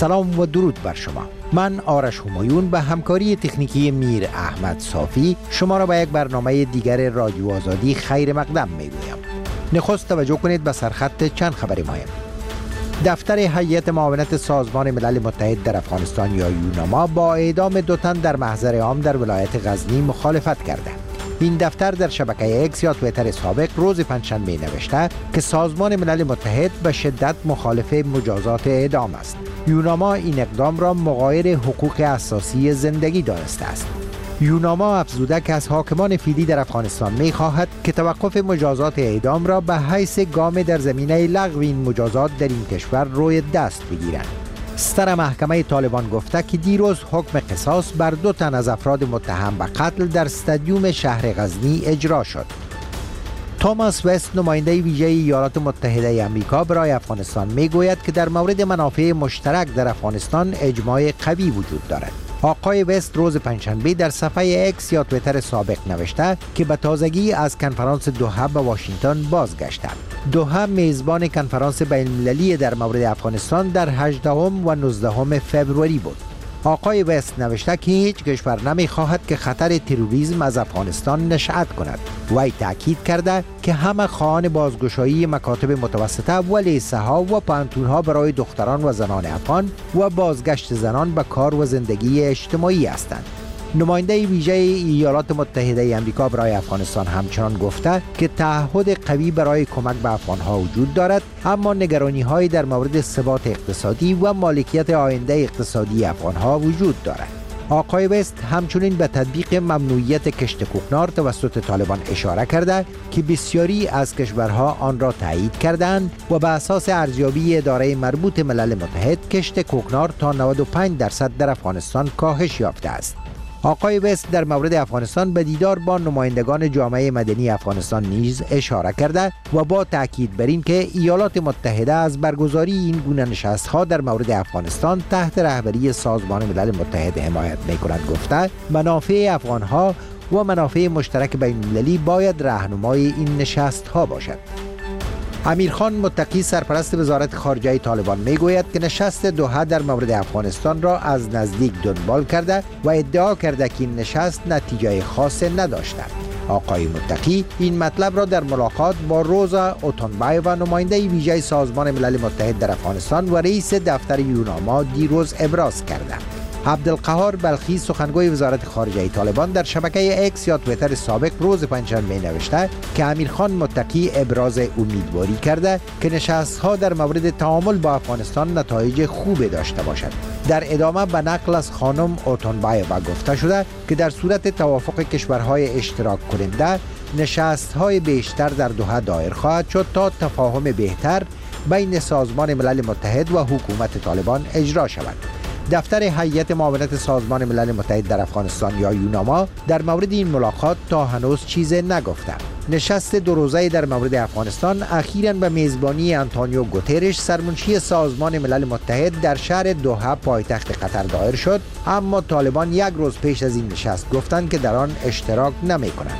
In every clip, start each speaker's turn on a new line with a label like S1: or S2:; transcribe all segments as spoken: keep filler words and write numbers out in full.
S1: سلام و درود بر شما. من آرش همایون به همکاری تکنیکی میر احمد صافی شما را به یک برنامه دیگر رادیو آزادی خیر مقدم میگویم. نخست توجه کنید به سرخط چند خبر مهم. دفتر هیئت معاونت سازمان ملل متحد در افغانستان یا یوناما با اعدام دو تن در محضر عام در ولایت غزنی مخالفت کرده. این دفتر در شبکه اکس یا توییتر سابق روز پنجشنبه نوشته که سازمان ملل متحد به شدت مخالف مجازات اعدام است. یوناما این اقدام را مغایر حقوق اساسی زندگی دانسته است. یوناما افزوده که از حاکمان فعلی در افغانستان می خواهد که توقف مجازات اعدام را به حیث گام در زمینه لغو این مجازات در این کشور روی دست بگیرند. ستر محکمه طالبان گفته که دیروز حکم قصاص بر دو تن از افراد متهم به قتل در استادیوم شهر غزنی اجرا شد. توماس وست نماینده ویژه ایالات متحده آمریکا برای افغانستان میگوید که در مورد منافع مشترک در افغانستان اجماع قوی وجود دارد. آقای وست روز پنجشنبه در صفحه اکس یا توییتر سابق نوشته که به تازگی از کنفرانس دوحه به واشنگتن بازگشتند. دوحه میزبان کنفرانس بین المللی در مورد افغانستان در هجدهم و نوزدهم فوریه بود. آقای وست نوشته که هیچ کشور نمی‌خواهد که خطر تروریسم از افغانستان نشأت کند. وی تاکید کرده که همه خواهان بازگشایی مکاتب متوسطه و لیسه‌ها و پانتون‌ها برای دختران و زنان افغان و بازگشت زنان به کار و زندگی اجتماعی هستند. نماینده ویژه ایالات متحده آمریکا برای افغانستان همچنان گفته که تعهد قوی برای کمک به افغانها وجود دارد، اما نگرانی‌هایی در مورد ثبات اقتصادی و مالکیت آینده اقتصادی افغانها وجود دارد. آقای وست همچنین به تطبیق ممنوعیت کشت کوکنار توسط طالبان اشاره کرده که بسیاری از کشورها آن را تایید کردند و به اساس ارزیابی اداره مربوط ملل متحد کشت کوکنار تا نود و پنج درصد در افغانستان کاهش یافته است. آقای وست در مورد افغانستان به دیدار با نمایندگان جامعه مدنی افغانستان نیز اشاره کرده و با تاکید بر این که ایالات متحده از برگزاری این گونه نشست‌ها در مورد افغانستان تحت رهبری سازمان ملل متحد حمایت می‌کند گفته منافع افغان‌ها و منافع مشترک بین‌المللی باید راهنمای این نشست‌ها باشد. امیرخان متقی سرپرست وزارت خارجه طالبان میگوید که نشست دوحه در مورد افغانستان را از نزدیک دنبال کرده و ادعا کرده که این نشست نتیجه خاص نداشته. آقای متقی این مطلب را در ملاقات با روزا اوتونبایووا نماینده ویژه سازمان ملل متحد در افغانستان و رئیس دفتر یوناما دیروز ابراز کرده. عبدالقهار بلخی سخنگوی وزارت خارجه طالبان در شبکه اکس یا توییتر سابق روز پنجشنبه نوشته که امیرخان متقی ابراز امیدواری کرده که نشست‌ها در مورد تعامل با افغانستان نتایج خوب داشته باشد. در ادامه به نقل از خانم اوتونبایووا گفته شده که در صورت توافق کشورهای اشتراک کننده نشست‌های بیشتر در دوحه دایر خواهد شد تا تفاهم بهتر بین سازمان ملل متحد و حکومت طالبان اجرا شود. دفتر هیئت معاونت سازمان ملل متحد در افغانستان یا یوناما در مورد این ملاقات تا هنوز چیزی نگفته. نشست دو روزه در مورد افغانستان اخیراً به میزبانی آنتونیو گوترش سرمنشی سازمان ملل متحد در شهر دوحه پایتخت قطر دایر شد، اما طالبان یک روز پیش از این نشست گفتند که در آن اشتراک نمی‌کنند.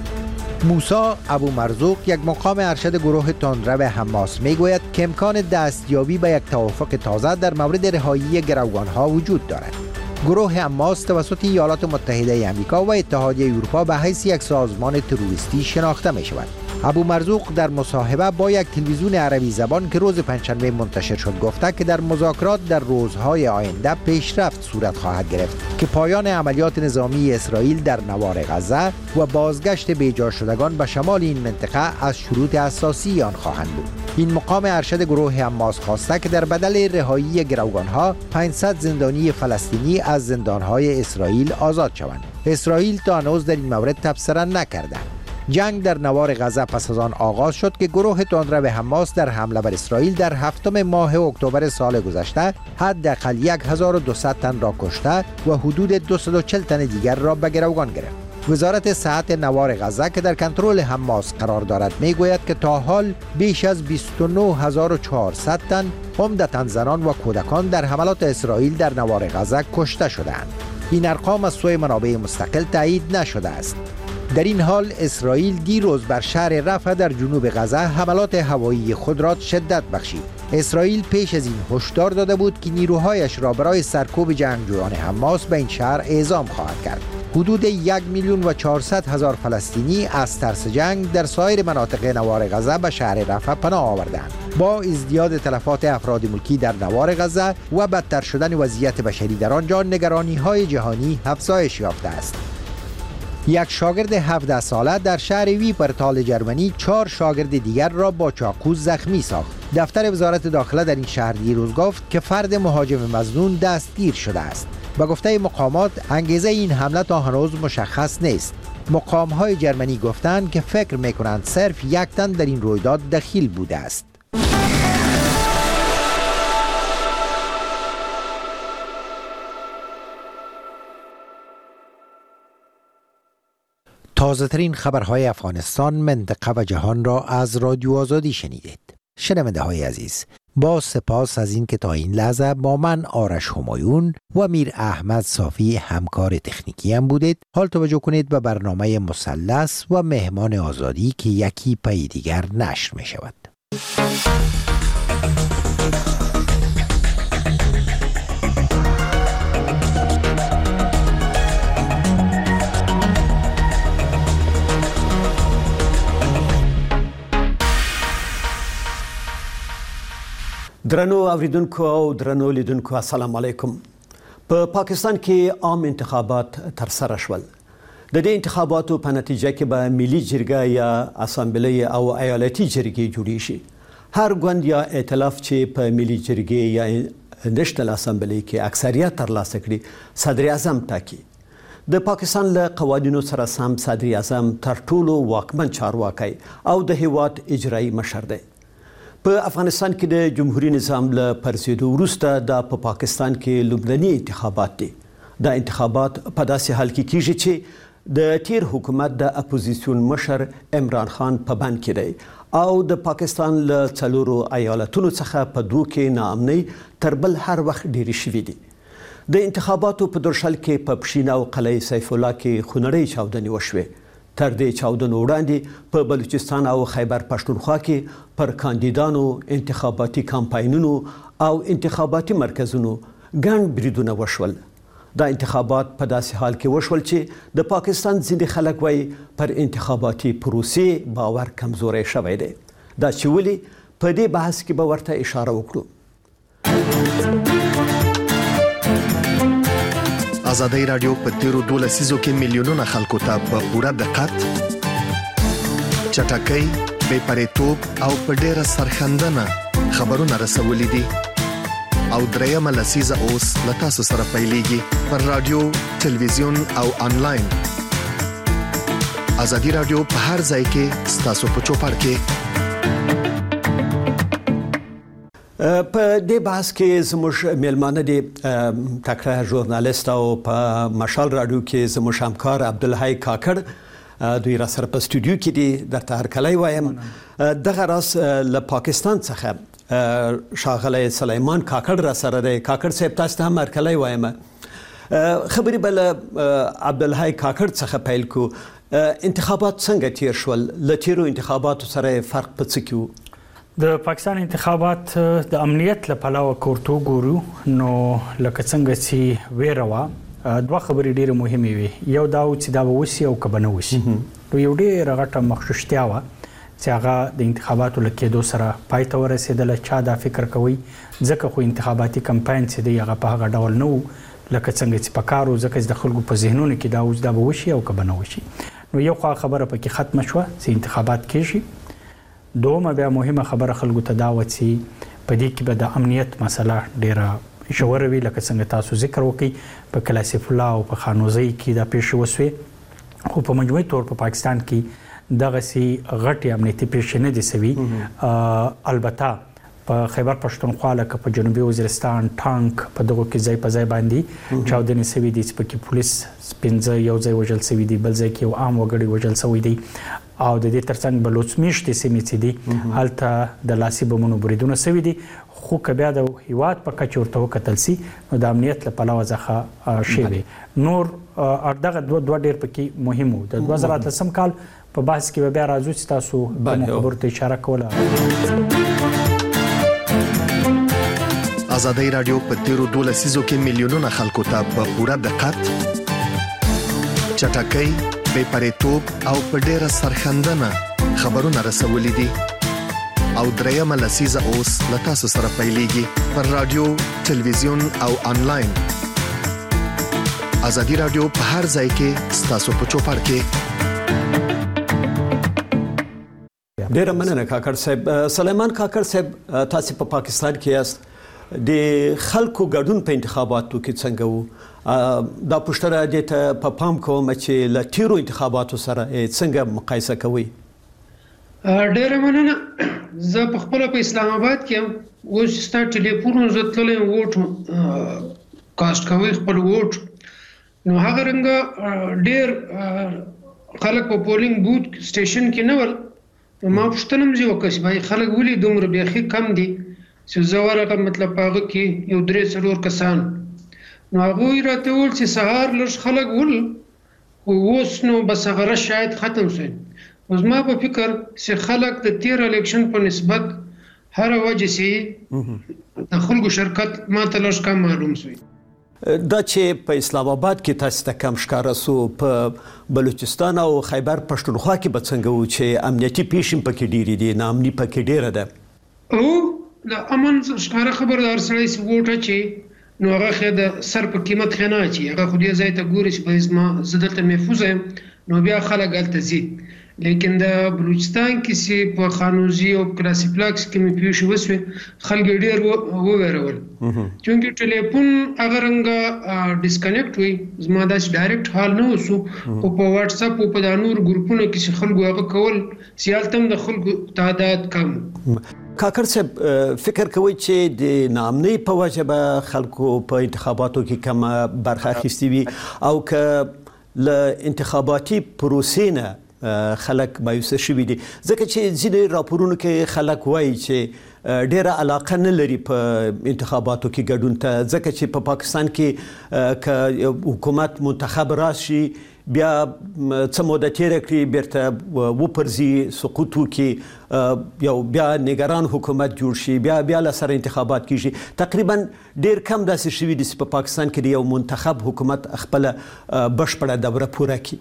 S1: موسی ابو مرزوق یک مقام ارشد گروه تندرو حماس میگوید که امکان دستیابی به یک توافق تازه در مورد رهایی گروگانها وجود دارد. گروه حماس توسط ایالات متحده آمریکا و اتحادیه اروپا به حیث یک سازمان تروریستی شناخته می شود. ابو مرزوق در مصاحبه با یک تلویزیون عربی زبان که روز پنجشنبه منتشر شد گفته که در مذاکرات در روزهای آینده پیشرفت صورت خواهد گرفت که پایان عملیات نظامی اسرائیل در نوار غزه و بازگشت بیجا شدگان به شمال این منطقه از شروط اساسی آن خواهند بود. این مقام ارشد گروه حماس خواسته که در بدل رهایی گروگانها پانصد زندانی فلسطینی از زندانهای اسرائیل آزاد شوند. اسرائیل تا هنوز در این مورد تبصره نکرده. جنگ در نوار غزه پس از آن آغاز شد که گروه تندرو حماس در حمله بر اسرائیل در هفتم ماه اکتبر سال گذشته حداقل هزار و دویست تن را کشته و حدود دویست و چهل تن دیگر را به گروگان گرفت. وزارت صحت نوار غزه که در کنترل حماس قرار دارد میگوید که تا حال بیش از بیست و نه هزار و چهارصد تن عمدتاً زنان و کودکان در حملات اسرائیل در نوار غزه کشته شدند. این ارقام از سوی منابع مستقل تایید نشده است. در این حال اسرائیل دیروز بر شهر رفح در جنوب غزه حملات هوایی خود را شدت بخشید. اسرائیل پیش از این هشدار داده بود که نیروهایش را برای سرکوب جنگجویان حماس به این شهر اعزام خواهد کرد. حدود یک میلیون و چهارصد هزار فلسطینی از ترس جنگ در سایر مناطق نوار غزه به شهر رفح پناه آوردند. با ازدیاد تلفات افراد ملکی در نوار غزه و بدتر شدن وضعیت بشری در آنجا، نگرانی‌های جهانی افزایش یافته است. یک شاگرد هفده ساله در شهر ویپرتال جرمنی چهار شاگرد دیگر را با چاقو زخمی ساخت. دفتر وزارت داخله در این شهر دیروز گفت که فرد مهاجم مظنون دستگیر شده است. به گفته مقامات انگیزه این حمله تا هنوز مشخص نیست. مقام‌های جرمنی گفتند که فکر می‌کنند صرف یک تن در این رویداد دخیل بوده است. تازه ترین خبرهای افغانستان، منطقه و جهان را از رادیو آزادی شنیدید. شنونده های عزیز، با سپاس از این که تا این لحظه با من آرش همایون و میر احمد صافی همکار تکنیکی هم بودید. حال توجه کنید به برنامه مثلث و مهمان آزادی که یکی پی دیگر نشر می شود.
S2: درنو اوریدونکو او درنو لیدونکو السلام علیکم. په پاکستان کې عام انتخابات تر سره شول. د دې انتخاباتو په نتیجه کې به ملي جرګه یا اسامبلې او ایالتي جرګې جوړې شي. هر ګوند یا ائتلاف چې په ملي جرګې یا نېشنل اسامبلې کې اکثریت ترلاسه کړي صدر اعظم ټاکي. د پاکستان له قوانینو سره سم صدر اعظم تر ټولو واکمن چارواکی او د هیواد اجرایي مشر دی. په افغانستان کې د جمهوریت نظام له پرځېدو وروسته دا په پاکستان کې لومړني انتخابات دي. دا انتخابات په داسې حال کې کیږي چې د تیر حکومت د اپوزیسیون مشر عمران خان په بند کې دی او د پاکستان له څلورو ایالتونو څخه په دوه کې ناامنۍ تر بل هر وخت ډېرې شوې دي. د انتخاباتو په درشل کې په پښین او قلعه سیف الله کې خونړۍ چاودنې وشوې. تر دې چاودنو وړاندې په بلوچستان او خیبر پښتونخوا کې پر کاندیدانو، انتخاباتي کمپاینونو او انتخاباتي مرکزونو ګڼ بریدونه وشول. دا انتخابات په داسې حال کې وشول چې د پاکستان ځینې خلک وایي پر انتخاباتي پروسې باور کمزوری شوی دی. دا چې ولې په دې بحث کې به ورته اشاره وکړو.
S3: ازادي رادیو په تیرو دوه لسیزو کې میلیونونه خلکو ته په پوره دقت، چټکۍ، بې پرېتوب او په ډېره سرښندنه خبرونه رسولي دي. او درېیمه لسیزه اوس له تاسو سره پیلېږي پر رادیو، تلویزیون او آنلاین. ازادي رادیو په هر ځای کې ستاسو په چوپړ کې.
S2: په دې بحث کې زموږ میلمانه دي تکړه ژورنالیست او په مشال رادیو کې زموږ همکار عبدالحی کاکړ دوی را سره په استودیو کې دي. درته هرکلی وایم. دغه راز له پاکستان څخه ښاغلی سلیمان کاکړ را سره دی. کاکړ صاحب تاسو ته هم هرکلی وایم. خبرې به له عبدالحی کاکړ څخه پیل کړو. انتخابات څنګه تیر شول؟ له تیرو انتخاباتو سره فرق په څه کې و؟
S4: د پاکستان انتخابات د امنیت له پلوه کورته وګورو نو لکه څنګه چې ویره وه، دوه خبرې ډېرې مهمې وې. یو دا و چې دا به وشي او که به نه وشي. نو یو ډېره غټه مخشوشتیا وه چې هغه د انتخاباتو له کېدو سره پای ته ورسېدله. چا دا فکر کوي ځکه خو انتخاباتي کمپاین چې دی هغه په هغه ډول نه و لکه څنګه چې پکار و، ځکه چې د خلکو په ذهنونو کې دا اوس دا به وشي او که به نه وشي. نو یو خوا خبره پکې ختمه شوه چې انتخابات کېږي. دومه بیا مهمه خبره خلکو ته دا وه چې په دې کې به د امنیت مسله ډېره ژوره وي. لکه څنګه تاسو ذکر وکړئ په قلعه سیف الله او په خانوزۍ کې دا پیښې وسوې، خو په مجموعي طور په پاکستان کې دغسې غټې امنیتي پیښې نه دي سوي. البته په خیبر پښتونخوا لکه په جنوبي وزیرستان ټانک په دغو کې ځای په ځای باندې چاودنې سوي دي چې پکې پولیس پنځه یو ځای وژل سوي دي، بل ځای کې یو عام وګړی وژل سوی دی. او د دې ترڅنګ بلوڅ میشتې سیمې چې دي هلته د لاسي بمونو بریدونه سوي دي. خو که بیا د هیواد په کچه ورته وکتل سي نو د امنیت له پلوه څخه شوي نور دغه دوه دوه ډېر پکې مهم وو. د دوه زره اتلسم کال په بحث کې به بیا راځو چې تاسو کومو خبرو ته اشاره کوله.
S3: ازادي رادیو په تیرو دوه لسیزو کې میلیونونه خلکو ته په پوره دقت چټکۍ بې پرېتوب او په ډیره سرخندنه خبرونه رسولې دي او درېیمه لسیزه اوس له تاسو سره پیلېږي پر رادیو تلویزیون او انلاین ازادي رادیو په هر ځای کې ستاسو په چوپړ کې
S2: ډیر مننه کاکړ صاحب. سلیمان کاکړ صاحب تاسو په پاکستان کې یاست د خلکو ګډون په انتخاباتو کې څنګه وو دا پوښتنه دې ته په پام کوم چې ل تیرو انتخاباتو سره څنګه مقایسه کوي؟
S5: ډیر مننه. زه په خپل په اسلام آباد کې اوس ستاسو ټلیفون زتلې ووټ کاست کوي خپل ووټ نو هغه رنګ ډیر خلک په پولینګ بوت سټیشن کې نه ول ما پښتنم زی وکړ بای خلک ولې دومره بیخي کم دي چې زوړه مطلب هغه کې یو درې څلور کسان نو هغه راته ول چې سهار لږ خلک ول اوس نو بس هغه شاید ختم شي. اوس ما په فکر چې خلک د تیر الیکشن په نسبت هر وجه سي د خلکو شرکت ما ته لږ کم معلوم شي.
S2: دا چې په اسلام آباد کې تاسو ته کم ښکارا سو په بلوچستان او خیبر پښتونخوا کې به څنګه و چې امنیتي پیښې پکې ډېرې دي نامني پکې ډېره ده؟
S5: او د امن ښکارا خبردار سړی چې ووټ چې نو هغه خې د سر په قیمت خنه چې هغه خو دې ځای ته ګوري چې به ما زدلته محفوظ یم نو بیا خلک هلته ځي لیکن د بلوچستان کې چې په خانوزي او کلاسیپلاکس کې مې پیښې وسوې خلک ډېر وویرول چونکې ټلیفون هغه رنګه ډسکنیکټ وي زما داسې ډایرکټ حال نه وسو خو په واتس اپ او په دا نور ګروپونو کې چې خلکو هغه کول سیالتم د خلکو تعداد کم.
S2: کاکړ صاحب فکر کوي چې د نامنۍ په وجه به خلکو په انتخاباتو کې کم برخه اخیستې وي او که له انتخاباتي پروسې نه خلک مایوسه شوي دي ځکه چې ځینې راپورونو کې خلک وایي چې ډیره علاقه نه لري په انتخاباتو کې ګډون ته ځکه چې په پاکستان کې که حکومت منتخب راشي بیا څه موده تیره کړي بیرته وپرځي سقوط وکړي یو بیا نگران حکومت جوړ شي بیا بیا له سره انتخابات کیږي تقریبا ډیر کم داسې شوي دي چې په پاکستان کې یو منتخب حکومت خپله بشپړه دوره پوره کړي.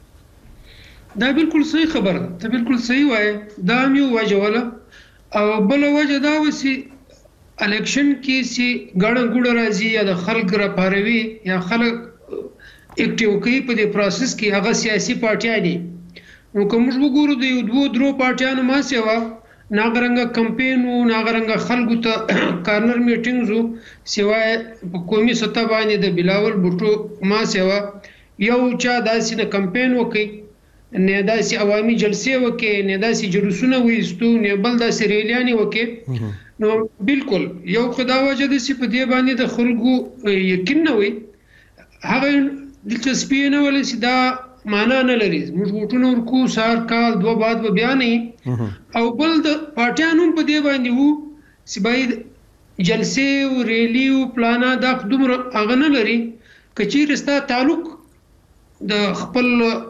S5: دا بالکل صحیح خبره ده ته بالکل صحیح وایي دا هم یو وجه وله او بله وجه دا و چې الیکشن کې چې ګڼه ګوڼه راځي یا د خلک راپاروي یا خلک اکټیو کوي په دې پروسس کې هغه سیاسي پارټیان دي نو که موږ وګورو د یو دوو درو پارټیانو ما سیوا ناغرنګه کمپین و ناغرنګه خلکو ته کارنر میټینګز و سیوا په قومي سطح باندې د بلاول بوټو ما سیوا یو چا داسې نه کمپین وکړي نه داسې عوامي جلسې وکړي نه داسې جلوسونه وایستو نه بل داسې ریلیانې وکړي نو بالکل یو خو دا وجه ده چې په دې باندې د خلکو یقین نه وي هغه دلچسپي نه ولې چې دا معنا نه لري موږ ووټونه ورکو سهار کال دوه بعد به بیا نه او بل د پارټیانو په دې باندې وو چې باید جلسې او ریلی او پلانا دا دومره هغه نه لري که چیرې ستا تعلق د خپل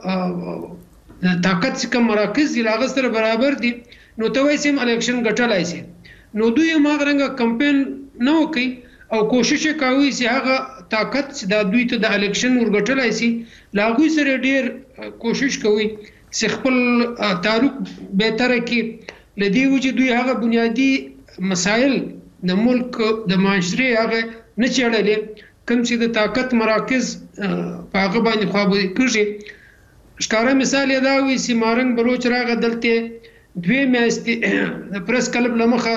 S5: د طاقت څخه مراکز دی هغه سره برابر دي نو ته وایې سم الیکشن ګټلای شي نو دوی هغه رنګه کمپین نه وکړي او کوشش کوي چې هغه طاقت چې د دوی ته د الیکشن ورګټلای شي لا هغوی سره ډېر کوشش کوي چې خپل تعلق بهتره کړي له دې وجې دوی هغه بنیادي مسایل د ملک د معاشرې هغه نه څېړلې کوم چې د طاقت مراکز په هغه باندې خوابدي کېږي. ښکاره مثال یې دا وي چې مارنګ بلوچ راغی دلته دوې میاشتې د پریس کلب له مخه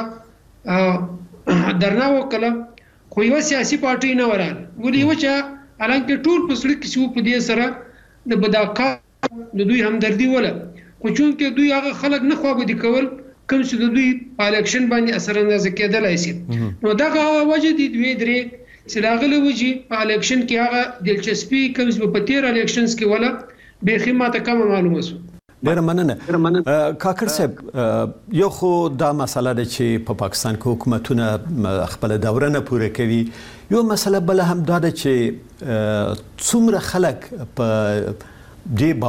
S5: درنا وکړه خو یوه سیاسي پارټۍ نه وراله ولې یوه چا حالانکې ټول په زړه کې چې وو په دې سره د بداکات د دوی همدردي وله خو چونکې دوی هغه خلک نه خوابدي کول کوم چې د دوی په الیکشن باندې اثر اندازه کېدلی شي نو دغه وجه دي دوې درې چې د هغه له وجې په الیکشن کې هغه دلچسپي کوم چې په تېر الیکشنز کې وله بیخي ماته کمه معلومه شوه.
S2: ډېره مننه. کاکړ صاحب یو خو دا مسله ده چې په پاکستان کې حکومتونه خپله دوره نه پوره کوي یو مسله بله هم دا ده چې څومره خلک په دې